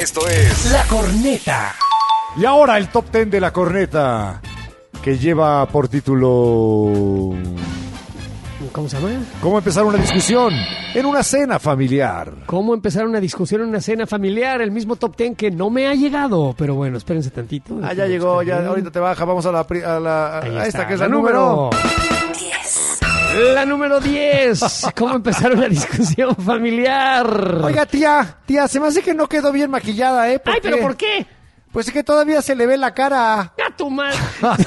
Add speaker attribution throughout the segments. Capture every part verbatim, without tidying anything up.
Speaker 1: Esto es
Speaker 2: La Corneta.
Speaker 3: Y ahora el top ten de La Corneta, que lleva por título...
Speaker 4: ¿Cómo se llama?
Speaker 3: ¿Cómo empezar una discusión en una cena familiar?
Speaker 4: ¿Cómo empezar una discusión en una cena familiar? El mismo top ten que no me ha llegado. Pero bueno, espérense tantito.
Speaker 3: Ah, ya llegó, ya ahorita te baja. Vamos a la, pri- a la
Speaker 4: Ahí
Speaker 3: a
Speaker 4: está,
Speaker 3: esta que es la, número...
Speaker 2: diez.
Speaker 4: La número diez. ¿Cómo empezar una discusión familiar?
Speaker 3: Oiga, tía, tía, se me hace que no quedó bien maquillada, ¿eh?
Speaker 4: Ay, pero ¿por qué?
Speaker 3: Pues es que todavía se le ve la cara.
Speaker 4: ¡A tu madre!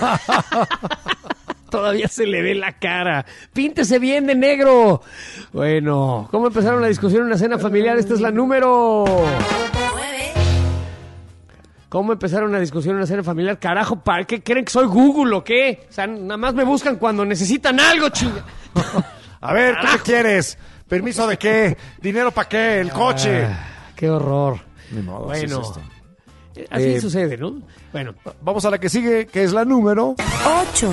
Speaker 4: Todavía se le ve la cara. Píntese bien de negro. Bueno, ¿cómo empezar una discusión en una cena familiar? Esta es la número...
Speaker 2: nueve.
Speaker 4: ¿Cómo empezar una discusión en una cena familiar? Carajo, ¿para qué creen que soy Google o qué? O sea, nada más me buscan cuando necesitan algo, chinga.
Speaker 3: A ver, ¿tú qué quieres? ¿Permiso de qué? ¿Dinero para qué? ¿El coche?
Speaker 4: Ah, qué horror.
Speaker 3: Ni modo, así
Speaker 4: Bueno,
Speaker 3: es esto.
Speaker 4: eh, así
Speaker 3: Eh,
Speaker 4: sucede, ¿no? Bueno,
Speaker 3: Vamos a la que sigue, que es la número...
Speaker 2: ocho.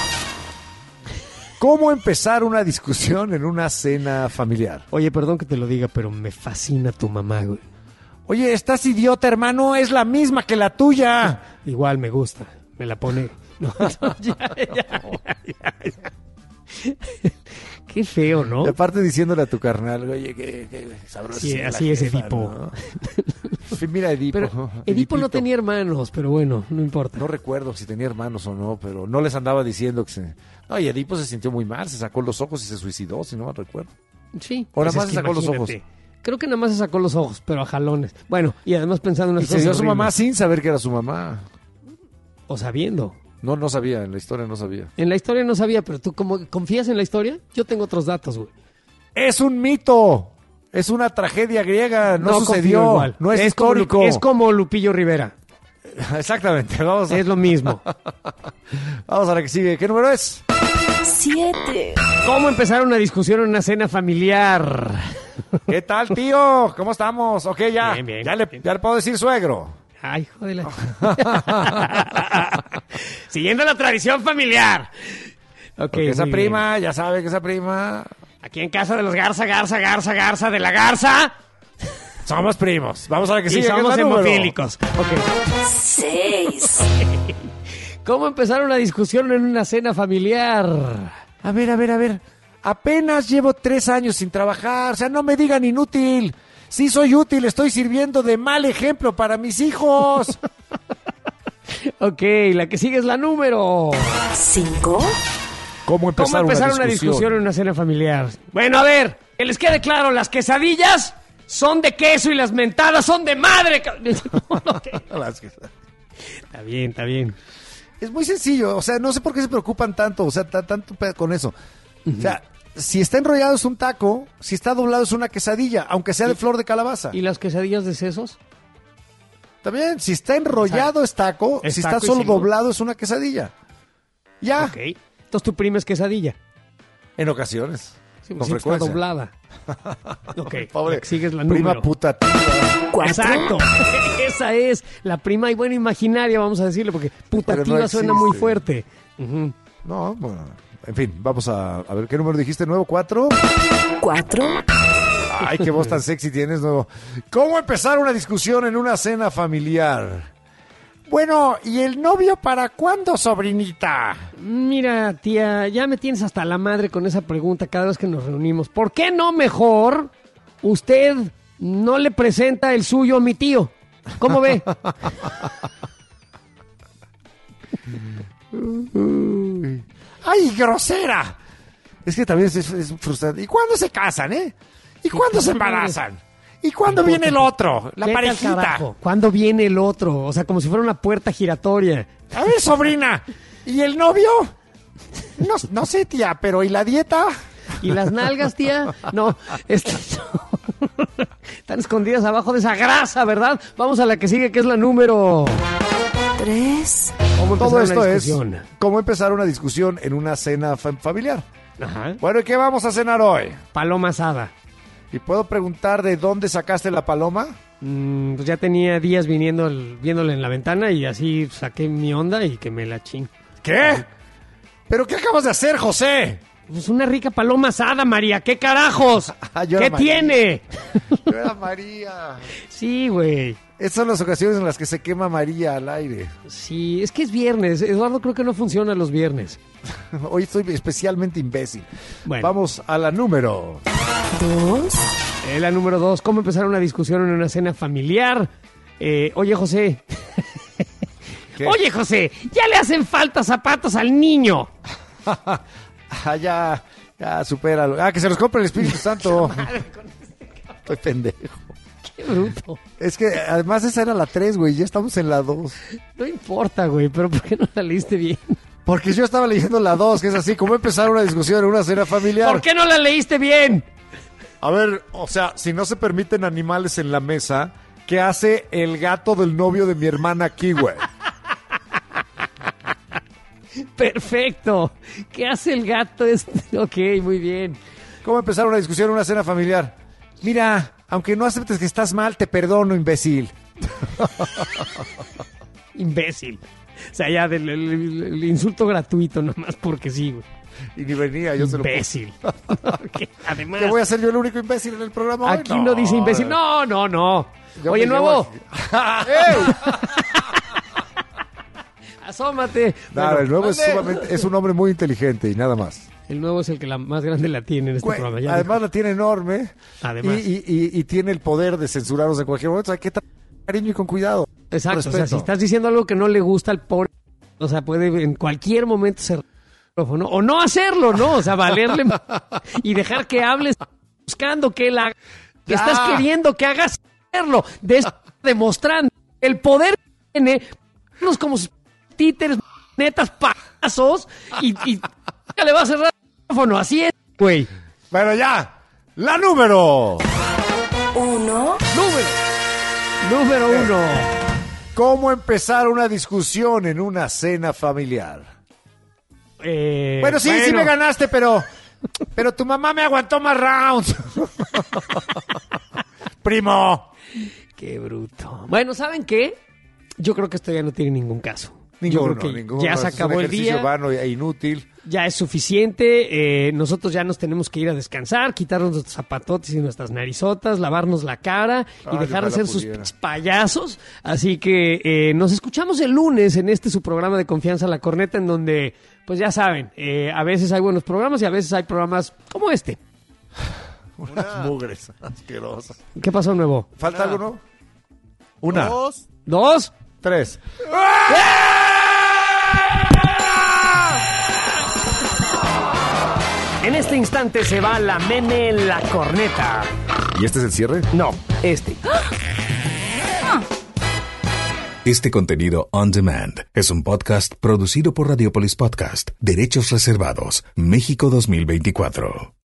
Speaker 3: ¿Cómo empezar una discusión en una cena familiar?
Speaker 4: oye, perdón que te lo diga, pero me fascina tu mamá, güey.
Speaker 3: Oye, estás idiota, hermano, es la misma que la tuya.
Speaker 4: Igual me gusta, me la pone. No, no, ya, ya, ya, ya, ya. Qué feo, ¿no?
Speaker 3: Y aparte diciéndole a tu carnal, oye, qué, qué sabroso.
Speaker 4: Sí,
Speaker 3: la
Speaker 4: así es
Speaker 3: jefa,
Speaker 4: Edipo.
Speaker 3: ¿no? Sí, mira, Edipo.
Speaker 4: Pero Edipo no
Speaker 3: Edipito.
Speaker 4: tenía hermanos, pero bueno, no importa.
Speaker 3: No recuerdo si tenía hermanos o no, pero no les andaba diciendo que se... No, y Edipo se sintió muy mal, se sacó los ojos y se suicidó, si no me recuerdo.
Speaker 4: Sí.
Speaker 3: O nada
Speaker 4: pues
Speaker 3: más
Speaker 4: es
Speaker 3: se
Speaker 4: que
Speaker 3: sacó los
Speaker 4: imagínate. Creo que nada más se sacó los ojos, pero a jalones. Bueno, y además pensando en
Speaker 3: Y
Speaker 4: las
Speaker 3: se
Speaker 4: cosas
Speaker 3: dio a su
Speaker 4: horribles.
Speaker 3: mamá sin saber que era su mamá.
Speaker 4: O sabiendo.
Speaker 3: No, no sabía, en la historia no sabía.
Speaker 4: En la historia no sabía, pero tú como confías en la historia, yo tengo otros datos, güey.
Speaker 3: ¡Es un mito! Es una tragedia griega, no,
Speaker 4: confío
Speaker 3: sucedió,
Speaker 4: igual.
Speaker 3: no es,
Speaker 4: como Lu-
Speaker 3: histórico.
Speaker 4: es como Lupillo Rivera.
Speaker 3: Exactamente, vamos a,
Speaker 4: Es lo mismo.
Speaker 3: vamos a la que sigue. ¿Qué número es?
Speaker 2: siete.
Speaker 4: ¿Cómo empezar una discusión en una cena familiar?
Speaker 3: ¿Qué tal, tío? ¿Cómo estamos? Ok, ya,
Speaker 4: Bien, bien,
Speaker 3: ya, le,
Speaker 4: bien.
Speaker 3: ya le puedo decir suegro.
Speaker 4: Ay, hijo de la... Siguiendo la tradición familiar. Ok,
Speaker 3: Porque esa
Speaker 4: muy
Speaker 3: prima, ya sabe que esa prima...
Speaker 4: bien. Aquí en casa de los Garza, Garza, Garza, Garza de la Garza.
Speaker 3: Somos primos. Vamos a la que
Speaker 4: Y
Speaker 3: sigue. que es
Speaker 4: somos
Speaker 3: la número.
Speaker 4: hemofílicos. Ok.
Speaker 2: seis.
Speaker 4: ¿Cómo empezar una discusión en una cena familiar?
Speaker 3: A ver, a ver, a ver. Apenas llevo tres años sin trabajar. O sea, no me digan inútil. Sí soy útil, estoy sirviendo de mal ejemplo para mis hijos.
Speaker 4: Ok, la que sigue es la número.
Speaker 2: cinco.
Speaker 3: ¿Cómo
Speaker 4: ¿Cómo empezar una discusión en una cena familiar? Bueno, a ver, que les quede claro, las quesadillas son de queso y las mentadas son de madre. ca-
Speaker 3: Las que-
Speaker 4: Está bien, está bien.
Speaker 3: Es muy sencillo. O sea, no sé por qué se preocupan tanto. O sea, ta- tanto pe- con eso. O sea, si está enrollado es un taco. Si está doblado es una quesadilla. Aunque sea de flor de calabaza.
Speaker 4: ¿Y las quesadillas de sesos?
Speaker 3: También, si está enrollado es taco.
Speaker 4: es
Speaker 3: Si
Speaker 4: taco
Speaker 3: está
Speaker 4: y
Speaker 3: solo
Speaker 4: si no-
Speaker 3: doblado es una quesadilla. Ya.
Speaker 4: Ok. Entonces tu prima es quesadilla.
Speaker 3: En ocasiones.
Speaker 4: Sí,
Speaker 3: con
Speaker 4: sí, está
Speaker 3: frecuencia.
Speaker 4: doblada. Ok,
Speaker 3: Pobre.
Speaker 4: la que sigue es la
Speaker 3: Prima
Speaker 4: número.
Speaker 3: putativa.
Speaker 2: cuatro.
Speaker 4: Exacto. Esa es la prima y bueno imaginaria, vamos a decirle, porque putativa
Speaker 3: no
Speaker 4: suena muy
Speaker 3: existe.
Speaker 4: fuerte. Ujú.
Speaker 3: No, bueno. En fin, vamos a, a ver qué número dijiste. ¿Nuevo? ¿Cuatro?
Speaker 2: cuatro.
Speaker 3: Ay, qué voz tan sexy tienes, nuevo. ¿Cómo empezar una discusión en una cena familiar? Bueno, ¿y el novio para cuándo, sobrinita?
Speaker 4: Mira, tía, ya me tienes hasta la madre con esa pregunta cada vez que nos reunimos. ¿Por qué no mejor usted no le presenta el suyo a mi tío? ¿Cómo ve?
Speaker 3: ¡Ay, grosera! Es que también es, es frustrante. ¿Y cuándo se casan, eh? ¿Y cuándo se embarazan? ¿Y cuándo viene el otro? La
Speaker 4: Vete al
Speaker 3: parejita.
Speaker 4: carajo. ¿Cuándo viene el otro? O sea, como si fuera una puerta giratoria.
Speaker 3: A ver, sobrina. ¿Y el novio? No, no sé, tía, pero ¿y la dieta?
Speaker 4: ¿Y las nalgas, tía? No, están, están escondidas abajo de esa grasa, ¿verdad? Vamos a la que sigue, que es la número...
Speaker 2: tres.
Speaker 4: ¿Cómo empezar
Speaker 3: Todo
Speaker 4: una
Speaker 3: esto es
Speaker 4: discusión?
Speaker 3: cómo empezar una discusión en una cena fa- familiar.
Speaker 4: Ajá.
Speaker 3: Bueno, ¿y qué vamos a cenar hoy?
Speaker 4: Paloma asada.
Speaker 3: ¿Y puedo preguntar de dónde sacaste la paloma?
Speaker 4: Mm, pues ya tenía días viniendo el- viéndole en la ventana y así saqué mi onda y que me la ching.
Speaker 3: ¿Qué? ¿Pero qué acabas de hacer, José?
Speaker 4: Pues una rica paloma asada, María. ¿Qué carajos?
Speaker 3: Ah, yo
Speaker 4: ¿Qué
Speaker 3: era María.
Speaker 4: tiene?
Speaker 3: Yo era María.
Speaker 4: Sí, güey.
Speaker 3: Esas son las ocasiones en las que se quema María al aire.
Speaker 4: Sí, es que es viernes. Eduardo creo que no funciona los viernes.
Speaker 3: Hoy estoy especialmente imbécil.
Speaker 4: Bueno.
Speaker 3: Vamos a la número.
Speaker 2: dos,
Speaker 4: Eh, la número dos, ¿cómo empezar una discusión en una cena familiar? Eh, oye, José.
Speaker 3: ¿Qué?
Speaker 4: Oye, José, ya le hacen falta zapatos al niño.
Speaker 3: Ah, ya, ya, supéralo. Ah, que se los compre el Espíritu Santo. Estoy pendejo.
Speaker 4: Qué bruto.
Speaker 3: Es que además esa era la tres, güey. Ya estamos en la dos.
Speaker 4: No importa, güey, pero ¿por qué no la leíste bien?
Speaker 3: Porque yo estaba leyendo la dos, que es así. ¿Cómo empezar una discusión en una cena familiar?
Speaker 4: ¿Por qué no la leíste bien?
Speaker 3: A ver, o sea, si no se permiten animales en la mesa, ¿qué hace el gato del novio de mi hermana aquí, güey?
Speaker 4: Perfecto. ¿Qué hace el gato este? Ok, muy bien.
Speaker 3: ¿Cómo empezar una discusión en una cena familiar? Mira, aunque no aceptes que estás mal, te perdono, imbécil.
Speaker 4: Imbécil. O sea, ya del el- el- el insulto gratuito nomás porque sí, güey.
Speaker 3: Y ni venía, yo se lo puse.
Speaker 4: Imbécil. Ok, además,
Speaker 3: ¿Que voy a ser yo el único imbécil en el programa hoy?
Speaker 4: aquí no, dice imbécil. No, no, no.
Speaker 3: Yo
Speaker 4: Oye,
Speaker 3: me
Speaker 4: nuevo,
Speaker 3: llevo ¡Ey!
Speaker 4: asómate.
Speaker 3: Nada,
Speaker 4: Bueno,
Speaker 3: el nuevo es,
Speaker 4: ¿dónde?
Speaker 3: sumamente- es un hombre muy inteligente y nada más.
Speaker 4: El nuevo es el que la más grande la tiene en este
Speaker 3: Güey,
Speaker 4: programa. Ya
Speaker 3: además la tiene enorme.
Speaker 4: dijo. Además.
Speaker 3: Y, y- y- y tiene el poder de censurarnos en cualquier momento. Hay que tratar con cariño y con cuidado.
Speaker 4: Exacto. O sea,
Speaker 3: Respeto.
Speaker 4: si estás diciendo algo que no le gusta al pobre, o sea, puede en cualquier momento ser micrófono o no hacerlo, ¿no? O sea, valerle y dejar que hables buscando que él haga. Que
Speaker 3: Ya.
Speaker 4: estás queriendo que hagas hacerlo. De eso, demostrando el poder que tiene, los como sus títeres, netas, pasos y, y ya le va a cerrar el micrófono. Así es, güey.
Speaker 3: Bueno, ya. La número.
Speaker 2: uno,
Speaker 4: Número. Número uno.
Speaker 3: ¿Cómo empezar una discusión en una cena familiar?
Speaker 4: Eh,
Speaker 3: Bueno, sí, sí
Speaker 4: bueno.
Speaker 3: me ganaste, pero... Pero tu mamá me aguantó más rounds. Primo.
Speaker 4: Qué bruto. Bueno, ¿saben qué? Yo creo que esto ya no tiene ningún caso. Yo
Speaker 3: Ninguno,
Speaker 4: creo que
Speaker 3: ninguno.
Speaker 4: ya se
Speaker 3: Es un
Speaker 4: acabó el
Speaker 3: ejercicio
Speaker 4: día,
Speaker 3: vano e inútil.
Speaker 4: ya es suficiente. eh, nosotros ya nos tenemos que ir a descansar, quitarnos nuestros zapatotes y nuestras narizotas, lavarnos la cara y
Speaker 3: Ay,
Speaker 4: dejar de
Speaker 3: ojalá
Speaker 4: ser sus
Speaker 3: pudiera.
Speaker 4: pinches payasos. Así que eh, nos escuchamos el lunes en este su programa de Confianza La Corneta, en donde, pues ya saben, eh, a veces hay buenos programas y a veces hay programas como este.
Speaker 3: Unas mugres asquerosas.
Speaker 4: ¿Qué pasó, nuevo?
Speaker 3: ¿Falta algo, no? Una.
Speaker 1: Dos.
Speaker 4: ¿Dos?
Speaker 3: Tres.
Speaker 4: En este instante se va la Mene La Corneta.
Speaker 3: ¿Y este es el cierre?
Speaker 4: No, este.
Speaker 5: Este contenido on demand es un podcast producido por Radiopolis Podcast, Derechos Reservados, México dos mil veinticuatro.